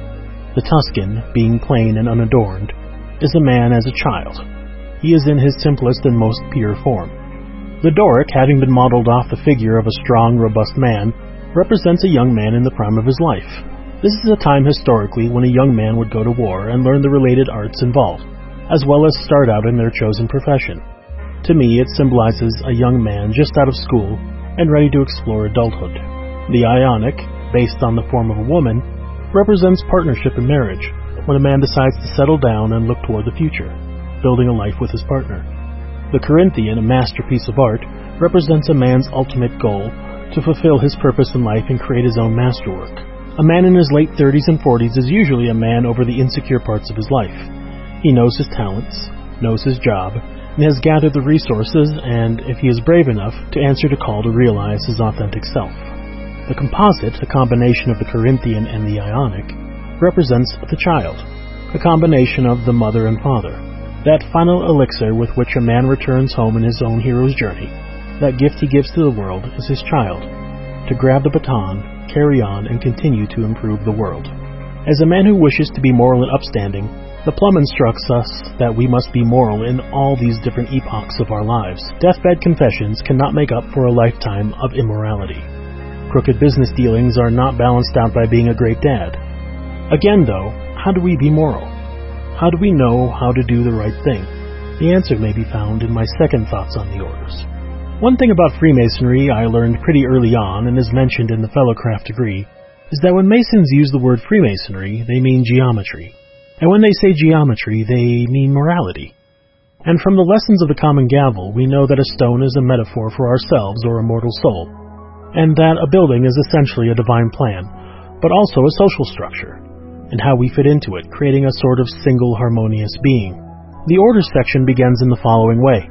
The Tuscan, being plain and unadorned, is a man as a child. He is in his simplest and most pure form. The Doric, having been modeled off the figure of a strong, robust man, represents a young man in the prime of his life. This is a time historically when a young man would go to war and learn the related arts involved, as well as start out in their chosen profession. To me, it symbolizes a young man just out of school and ready to explore adulthood. The Ionic, based on the form of a woman, represents partnership and marriage, when a man decides to settle down and look toward the future, building a life with his partner. The Corinthian, a masterpiece of art, represents a man's ultimate goal to fulfill his purpose in life and create his own masterwork. A man in his late thirties and forties is usually a man over the insecure parts of his life. He knows his talents, knows his job, and has gathered the resources and, if he is brave enough, to answer the call to realize his authentic self. The Composite, a combination of the Corinthian and the Ionic, represents the child, a combination of the mother and father, that final elixir with which a man returns home in his own hero's journey. That gift he gives to the world is his child, to grab the baton, carry on, and continue to improve the world. As a man who wishes to be moral and upstanding, the plum instructs us that we must be moral in all these different epochs of our lives. Deathbed confessions cannot make up for a lifetime of immorality. Crooked business dealings are not balanced out by being a great dad. Again, though, how do we be moral? How do we know how to do the right thing? The answer may be found in my second thoughts on the orders. One thing about Freemasonry I learned pretty early on, and is mentioned in the Fellowcraft degree, is that when Masons use the word Freemasonry, they mean geometry. And when they say geometry, they mean morality. And from the lessons of the Common Gavel, we know that a stone is a metaphor for ourselves or a mortal soul, and that a building is essentially a divine plan, but also a social structure, and how we fit into it, creating a sort of single harmonious being. The orders section begins in the following way.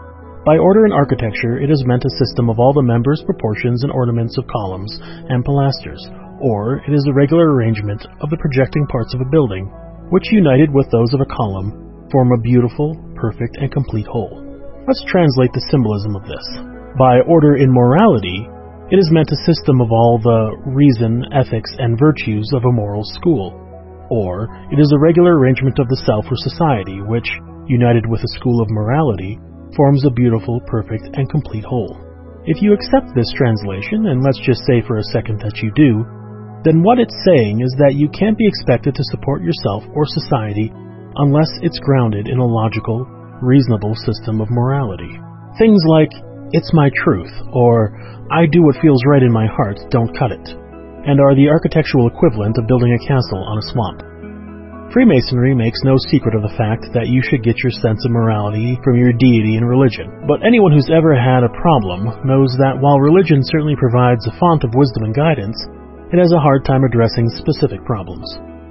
By order in architecture, it is meant a system of all the members, proportions, and ornaments of columns and pilasters, or it is the regular arrangement of the projecting parts of a building, which united with those of a column, form a beautiful, perfect, and complete whole. Let's translate the symbolism of this. By order in morality, it is meant a system of all the reason, ethics, and virtues of a moral school, or it is a regular arrangement of the self or society, which, united with a school of morality, forms a beautiful, perfect, and complete whole. If you accept this translation, and let's just say for a second that you do, then what it's saying is that you can't be expected to support yourself or society unless it's grounded in a logical, reasonable system of morality. Things like, "It's my truth," or "I do what feels right in my heart, don't cut it," and are the architectural equivalent of building a castle on a swamp. Freemasonry makes no secret of the fact that you should get your sense of morality from your deity and religion, but anyone who's ever had a problem knows that while religion certainly provides a font of wisdom and guidance, it has a hard time addressing specific problems.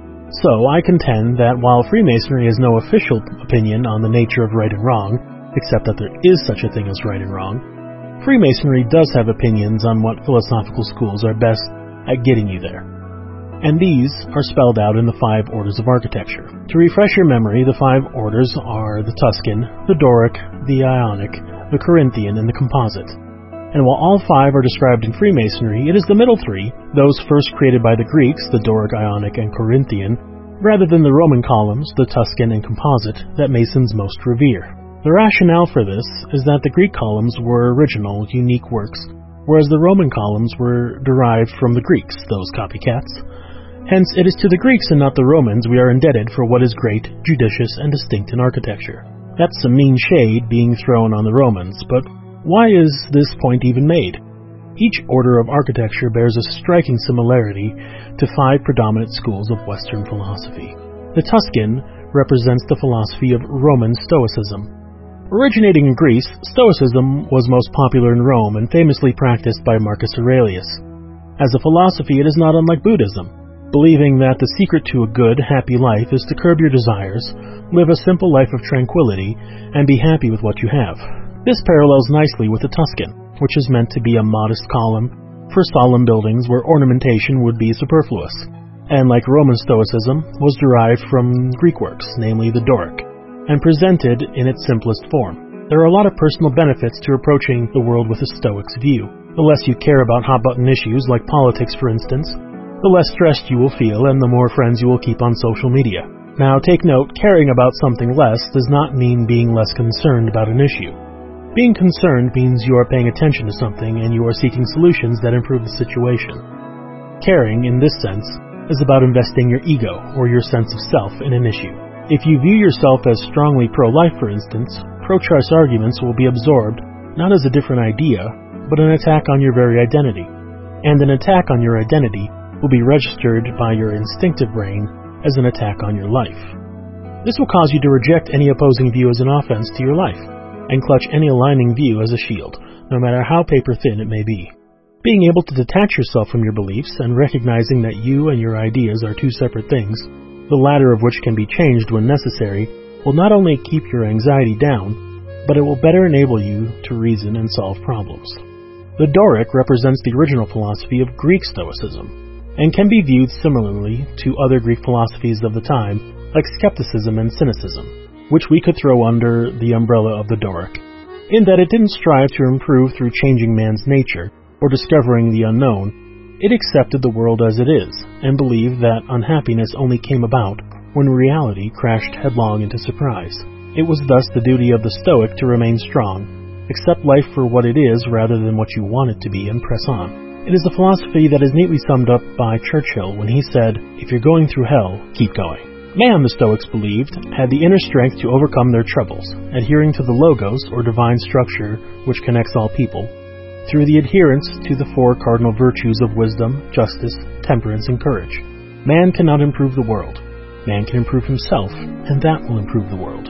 So I contend that while Freemasonry has no official opinion on the nature of right and wrong, except that there is such a thing as right and wrong, Freemasonry does have opinions on what philosophical schools are best at getting you there. And these are spelled out in the five orders of architecture. To refresh your memory, the five orders are the Tuscan, the Doric, the Ionic, the Corinthian, and the Composite. And while all five are described in Freemasonry, it is the middle three, those first created by the Greeks, the Doric, Ionic, and Corinthian, rather than the Roman columns, the Tuscan and Composite, that Masons most revere. The rationale for this is that the Greek columns were original, unique works, whereas the Roman columns were derived from the Greeks, those copycats. Hence, it is to the Greeks and not the Romans we are indebted for what is great, judicious, and distinct in architecture. That's some mean shade being thrown on the Romans, but why is this point even made? Each order of architecture bears a striking similarity to five predominant schools of Western philosophy. The Tuscan represents the philosophy of Roman Stoicism. Originating in Greece, Stoicism was most popular in Rome and famously practiced by Marcus Aurelius. As a philosophy, it is not unlike Buddhism, believing that the secret to a good, happy life is to curb your desires, live a simple life of tranquility, and be happy with what you have. This parallels nicely with the Tuscan, which is meant to be a modest column for solemn buildings where ornamentation would be superfluous, and like Roman Stoicism, was derived from Greek works, namely the Doric, and presented in its simplest form. There are a lot of personal benefits to approaching the world with a Stoic's view. The less you care about hot-button issues like politics, for instance, the less stressed you will feel and the more friends you will keep on social media. Now, take note, caring about something less does not mean being less concerned about an issue. Being concerned means you are paying attention to something and you are seeking solutions that improve the situation. Caring, in this sense, is about investing your ego or your sense of self in an issue. If you view yourself as strongly pro-life, for instance, pro-choice arguments will be absorbed not as a different idea, but an attack on your very identity. And an attack on your identity will be registered by your instinctive brain as an attack on your life. This will cause you to reject any opposing view as an offense to your life, and clutch any aligning view as a shield, no matter how paper-thin it may be. Being able to detach yourself from your beliefs and recognizing that you and your ideas are two separate things, the latter of which can be changed when necessary, will not only keep your anxiety down, but it will better enable you to reason and solve problems. The Doric represents the original philosophy of Greek Stoicism, and can be viewed similarly to other Greek philosophies of the time, like skepticism and cynicism, which we could throw under the umbrella of the Doric, in that it didn't strive to improve through changing man's nature or discovering the unknown. It accepted the world as it is, and believed that unhappiness only came about when reality crashed headlong into surprise. It was thus the duty of the Stoic to remain strong, accept life for what it is rather than what you want it to be, and press on. It is a philosophy that is neatly summed up by Churchill when he said, "If you're going through hell, keep going." Man, the Stoics believed, had the inner strength to overcome their troubles, adhering to the logos, or divine structure which connects all people, through the adherence to the four cardinal virtues of wisdom, justice, temperance, and courage. Man cannot improve the world. Man can improve himself, and that will improve the world.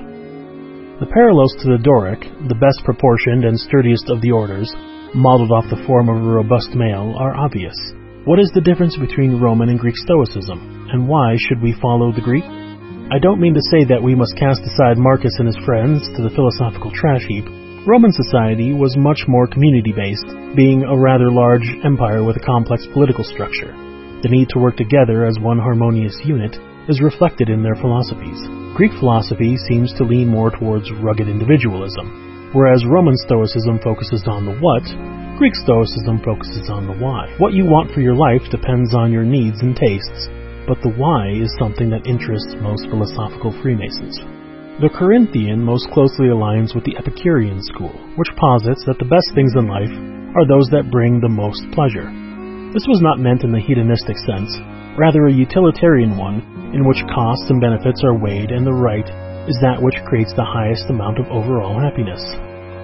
The parallels to the Doric, the best proportioned and sturdiest of the orders, modeled off the form of a robust male, are obvious. What is the difference between Roman and Greek Stoicism, and why should we follow the Greek? I don't mean to say that we must cast aside Marcus and his friends to the philosophical trash heap. Roman society was much more community-based, being a rather large empire with a complex political structure. The need to work together as one harmonious unit is reflected in their philosophies. Greek philosophy seems to lean more towards rugged individualism. Whereas Roman Stoicism focuses on the what, Greek Stoicism focuses on the why. What you want for your life depends on your needs and tastes, but the why is something that interests most philosophical Freemasons. The Corinthian most closely aligns with the Epicurean school, which posits that the best things in life are those that bring the most pleasure. This was not meant in the hedonistic sense, rather a utilitarian one, in which costs and benefits are weighed and the right is that which creates the highest amount of overall happiness.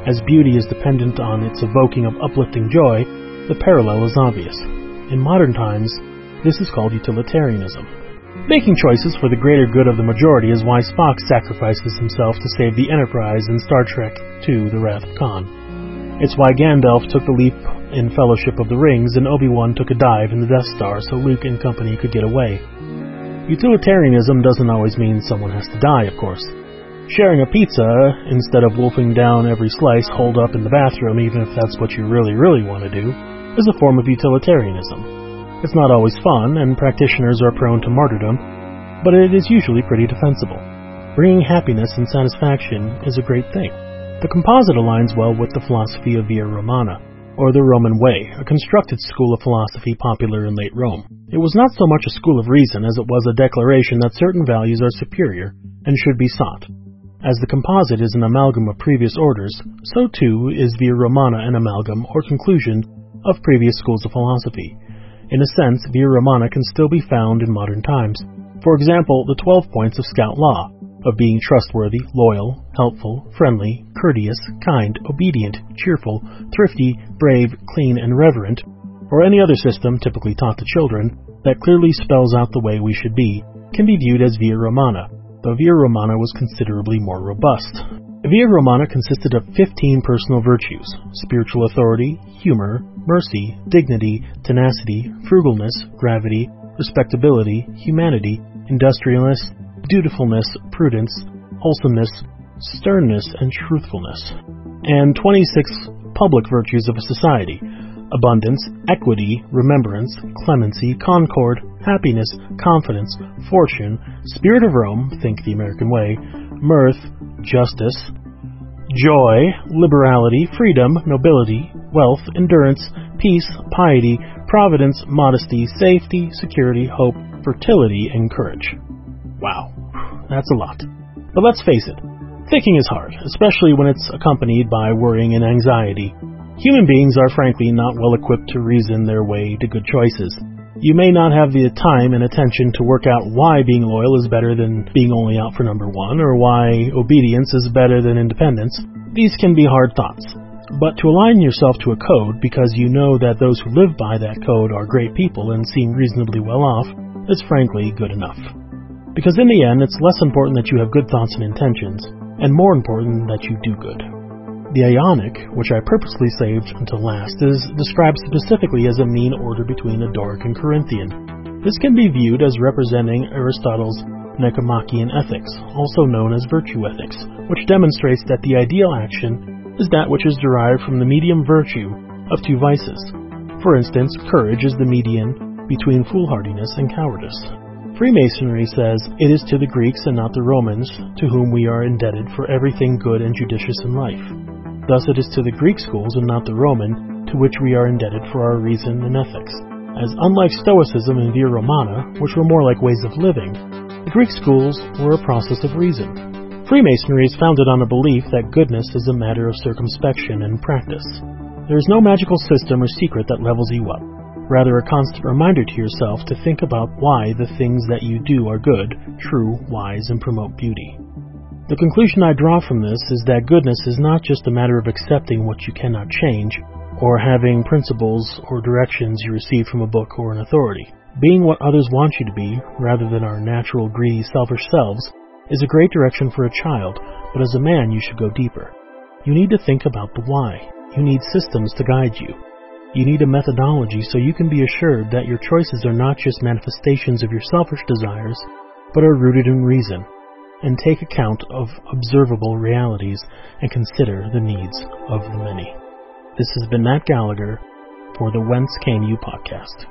As beauty is dependent on its evoking of uplifting joy, the parallel is obvious. In modern times, this is called utilitarianism. Making choices for the greater good of the majority is why Spock sacrifices himself to save the Enterprise in Star Trek two: The Wrath of Khan. It's why Gandalf took the leap in Fellowship of the Rings and Obi-Wan took a dive in the Death Star so Luke and company could get away. Utilitarianism doesn't always mean someone has to die, of course. Sharing a pizza, instead of wolfing down every slice holed up in the bathroom, even if that's what you really, really want to do, is a form of utilitarianism. It's not always fun, and practitioners are prone to martyrdom, but it is usually pretty defensible. Bringing happiness and satisfaction is a great thing. The composite aligns well with the philosophy of Via Romana, or the Roman Way, a constructed school of philosophy popular in late Rome. It was not so much a school of reason as it was a declaration that certain values are superior and should be sought. As the composite is an amalgam of previous orders, so too is Via Romana an amalgam or conclusion of previous schools of philosophy. In a sense, Via Romana can still be found in modern times. For example, the twelve points of Scout Law, of being trustworthy, loyal, helpful, friendly, courteous, kind, obedient, cheerful, thrifty, brave, clean, and reverent, or any other system typically taught to children that clearly spells out the way we should be, can be viewed as Via Romana, though Via Romana was considerably more robust. Via Romana consisted of fifteen personal virtues: spiritual authority, humor, mercy, dignity, tenacity, frugalness, gravity, respectability, humanity, industrialness, dutifulness, prudence, wholesomeness, sternness, and truthfulness, and twenty-six public virtues of a society: abundance, equity, remembrance, clemency, concord, happiness, confidence, fortune, spirit of Rome, think the American way, mirth, justice, joy, liberality, freedom, nobility, wealth, endurance, peace, piety, providence, modesty, safety, security, hope, fertility, and courage. Wow, that's a lot. But let's face it, thinking is hard, especially when it's accompanied by worrying and anxiety. Human beings are frankly not well equipped to reason their way to good choices. You may not have the time and attention to work out why being loyal is better than being only out for number one, or why obedience is better than independence. These can be hard thoughts. But to align yourself to a code because you know that those who live by that code are great people and seem reasonably well off is frankly good enough. Because in the end, it's less important that you have good thoughts and intentions, and more important that you do good. The Ionic, which I purposely saved until last, is described specifically as a mean order between a Doric and Corinthian. This can be viewed as representing Aristotle's Nicomachean ethics, also known as virtue ethics, which demonstrates that the ideal action is that which is derived from the medium virtue of two vices. For instance, courage is the median between foolhardiness and cowardice. Freemasonry says it is to the Greeks and not the Romans to whom we are indebted for everything good and judicious in life. Thus it is to the Greek schools and not the Roman to which we are indebted for our reason and ethics. As unlike Stoicism and Via Romana, which were more like ways of living, the Greek schools were a process of reason. Freemasonry is founded on a belief that goodness is a matter of circumspection and practice. There is no magical system or secret that levels you up. Rather, a constant reminder to yourself to think about why the things that you do are good, true, wise, and promote beauty. The conclusion I draw from this is that goodness is not just a matter of accepting what you cannot change, or having principles or directions you receive from a book or an authority. Being what others want you to be, rather than our natural, greedy, selfish selves, is a great direction for a child, but as a man you should go deeper. You need to think about the why. You need systems to guide you. You need a methodology so you can be assured that your choices are not just manifestations of your selfish desires, but are rooted in reason, and take account of observable realities and consider the needs of the many. This has been Matt Gallagher for the Whence Came You podcast.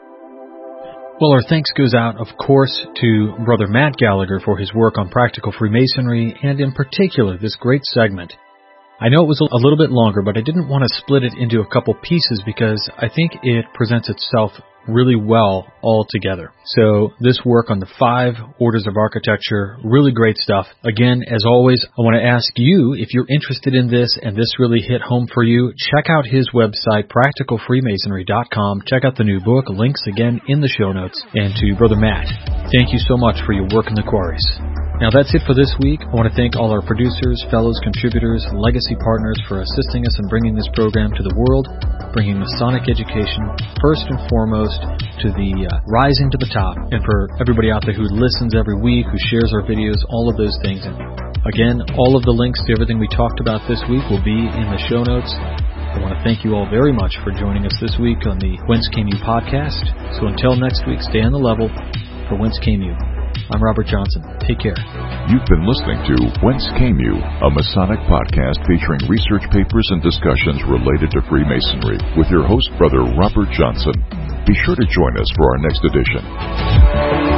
Well, our thanks goes out, of course, to Brother Matt Gallagher for his work on practical Freemasonry, and in particular, this great segment. I know it was a little bit longer, but I didn't want to split it into a couple pieces because I think it presents itself really well all together. So this work on the five orders of architecture, really great stuff. Again, as always, I want to ask you, if you're interested in this and this really hit home for you, check out his website, practical freemasonry dot com. Check out the new book. Links again in the show notes. And to Brother Matt, thank you so much for your work in the quarries. Now that's it for this week. I want to thank all our producers, fellows, contributors, and legacy partners for assisting us in bringing this program to the world, bringing Masonic education first and foremost to the uh, rising to the top, and for everybody out there who listens every week, who shares our videos, all of those things. And again, all of the links to everything we talked about this week will be in the show notes. I want to thank you all very much for joining us this week on the Whence Came You podcast. So until next week, stay on the level. For Whence Came You, I'm Robert Johnson. Take care. You've been listening to Whence Came You, a Masonic podcast featuring research papers and discussions related to Freemasonry with your host, Brother Robert Johnson. Be sure to join us for our next edition.